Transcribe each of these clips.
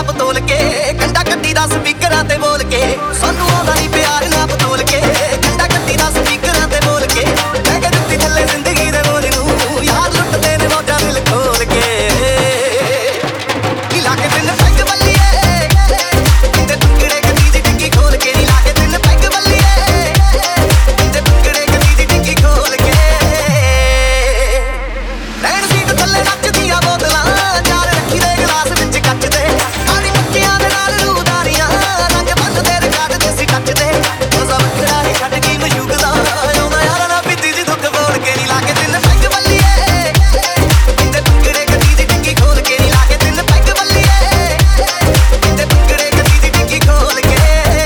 ਨਾਪ ਤੋਲ ਕੇ ਕੰਡਾ ਕੱਢੀ ਦਾ ਸਪੀਕਰਾਂ ਤੇ ਬੋਲ ਕੇ ਸਾਨੂੰ ਆਉਂਦਾ ਨਹੀਂ ਪਿਆਰ ਨਾਪ ਤੋਲ ਕੇ ਕੰਡਾ ਕੱਢੀ ਦਾ ਸਪੀਕਰਾਂ ਤੇ ਬੋਲ ਕੇ ਮੈਂ ਕਿ ਜੁੱਤੀ ਥੱਲੇ ਜ਼ਿੰਦਗੀ ਦੇ ਬੋਲ ਨੂੰ ਯਾਰ ਲੁੱਟਦੇ ਨੇ ਮੌਜਾਂ ਦਿਲ ਖੋਲ ਕੇ ਨੀ ਲਾ ਕੇ ਤਿੰਨ ਪੈਗ ਬੱਲੀਏ ਤੇ ਟੁਕੜੇ ਕਦੀ ਦੀ ਟਿੱਕੀ ਖੋਲ ਕੇ ਨੀ ਲਾ ਕੇ ਤਿੰਨ ਪੈਗ ਬੱਲੀਏ ਤੇ ਟੁਕੜੇ ਕਦੀ ਦੀ ਟਿੱਕੀ ਖੋਲ ਕੇ ਰੈਣ ਸੀਟ ਥੱਲੇ ਨੱਚਦੀਆਂ ਬੋਤਲਾਂ ਚਾਰ ਰੱਖੀ ਦੇ ਗਲਾਸ ਵਿੱਚ ਕੱਚ ਦੇ ਆੜੀ ਪੱਕੀਆਂ ਦੇ ਨਾਲ ਰੂਦਾਰੀਆਂ ਰੰਗ ਬੰਨਦੇ ਰਿਕਾਰਡ ਦੇ ਸੀ ਟੱਚ ਦੇ ਮਜ਼ਾ ਵੱਖਰਾ ਹੀ ਛੱਡ ਗਈ ਮਸ਼ੂਕਦਾ ਆਉਂਦਾ ਯਾਰਾਂ ਨਾਲ ਪੀਤੀ ਜੀ ਦੁੱਖ ਬੋਲ ਕੇ ਨੀ ਲਾ ਕੇ ਤਿੰਨ ਪੈਗ ਬੱਲੀਏ ਤੇ ਟੁਕੜੇ ਕਦੀ ਦੀ ਟਿੱਕੀ ਖੋਲ ਕੇ ਨੀ ਲਾ ਕੇ ਤਿੰਨ ਪੈਗ ਬੱਲੀਏ ਤੇ ਟੁਕੜੇ ਕਦੀ ਦੀ ਟਿੱਕੀ ਖੋਲ ਕੇ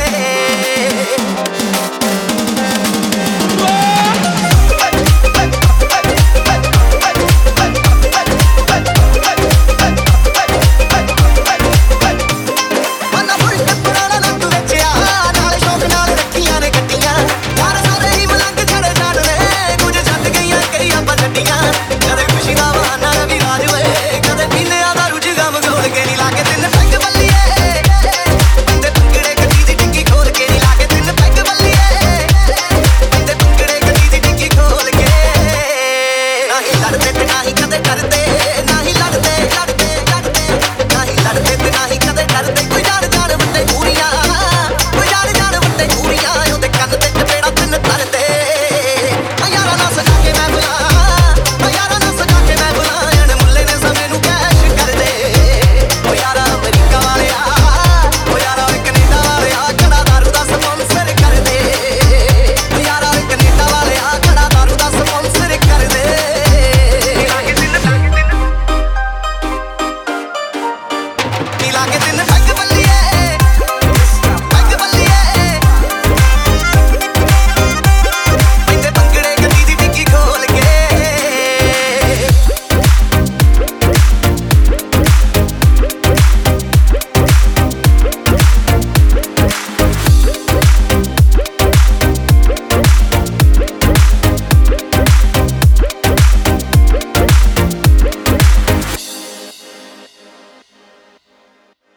ਮਨਾ ਫੁੱਲ ਪੁਰਾਣਾ ਨੱਕ ਵੇਚਿਆ ਨਾਲੇ ਸ਼ੌਕ ਨਾਲ ਰੱਖੀਆਂ ਨੇ ਗੱਡੀਆਂ ਯਾਰ ਸਾਰੇ ਹੀ ਮਲੰਗ ਛੜੇ ਛੱਡਦੇ ਕੁਝ ਛੱਡ ਗਈਆਂ ਕਈ ਆਪਾਂ ਛੱਡੀਆਂ ਕਦੇ ਖੁਸ਼ੀ ਦਾ ਬਹਾਨਾ ਵੀ ਰਾਜ ਵੇ ਕਦੇ ਪੀਨਿਆਂ ਦਾ ਰੁਝ ਗਮ ਗੋਲ ਕੇ ਨੀ ਲਾ ਕੇ ਤਿੰਨ ਪੈਗ ਬੱਲੀਏ ਤੇ ਟੁਕੜੇ ਕਦੀ ਦੀ ਟਿੱਕੀ ਖੋਲ ਕੇ ਨੀ ਲਾ ਕੇ ਤਿੰਨ ਪੈਗ ਬੱਲੀਏ ਤੇ ਟੁਕੜੇ ਕਦੀ ਦੀ ਟਿੱਕੀ ਖੋਲ ਕੇ ਨਹੀਂ ਲੜਦੇ ਤੇ ਨਹੀਂ ਕਦੇ ਡਰਦੇ ਨਹੀਂ ਲੜਦੇ ਲੜਦੇ ਲੜਦੇ ਨਹੀਂ ਲੜਦੇ ਤੇ ਨਹੀਂ ਕਦੇ ਡਰਦੇ ਕੋਈ ਜਾਣ ਜਾਣ ਵੱਡੇ ਪੂਰੀਆਂ ਕੋਈ ਜਾਣ ਜਾਣ ਵੱਡੇ ਪੂਰੀਆਂ ਉਹਦੇ ਕੰਨ ਤੇ ਚਪੇੜਾ ਤਿੰਨ ਧਰਦੇ ਯਾਰਾਂ ਨਾਲ ਸਜਾ ਕੇ ਮੈਂ ਬੁਲਾ ਯਾਰਾਂ ਨਾਲ ਸਜਾ ਕੇ ਮੈਂ ਬੁਲਾ ਐਨ ਮੁੱਲੇ ਨੇ ਸਮੇਂ ਨੂੰ ਕੈਸ਼ ਕਰਦੇ ਓ ਯਾਰਾ ਅਮਰੀਕਾ ਵਾਲਿਆ ਓ ਯਾਰਾ ਕੈਨੇਡਾ ਵਾਲਿਆ ਕੜਾ ਦਾਰੂ ਦਾ ਸਪਾਂਸਰ ਕਰਦੇ ਓ ਯਾਰਾ ਕੈਨੇਡਾ ਵਾਲਿਆ ਕੜਾ ਦਾਰੂ ਦਾ ਸਪਾਂਸਰ ਕਰਦੇ ਨੀ ਲਾ ਕੇ ਤਿੰਨ ਪੈਗ ਬੱਲੀਏ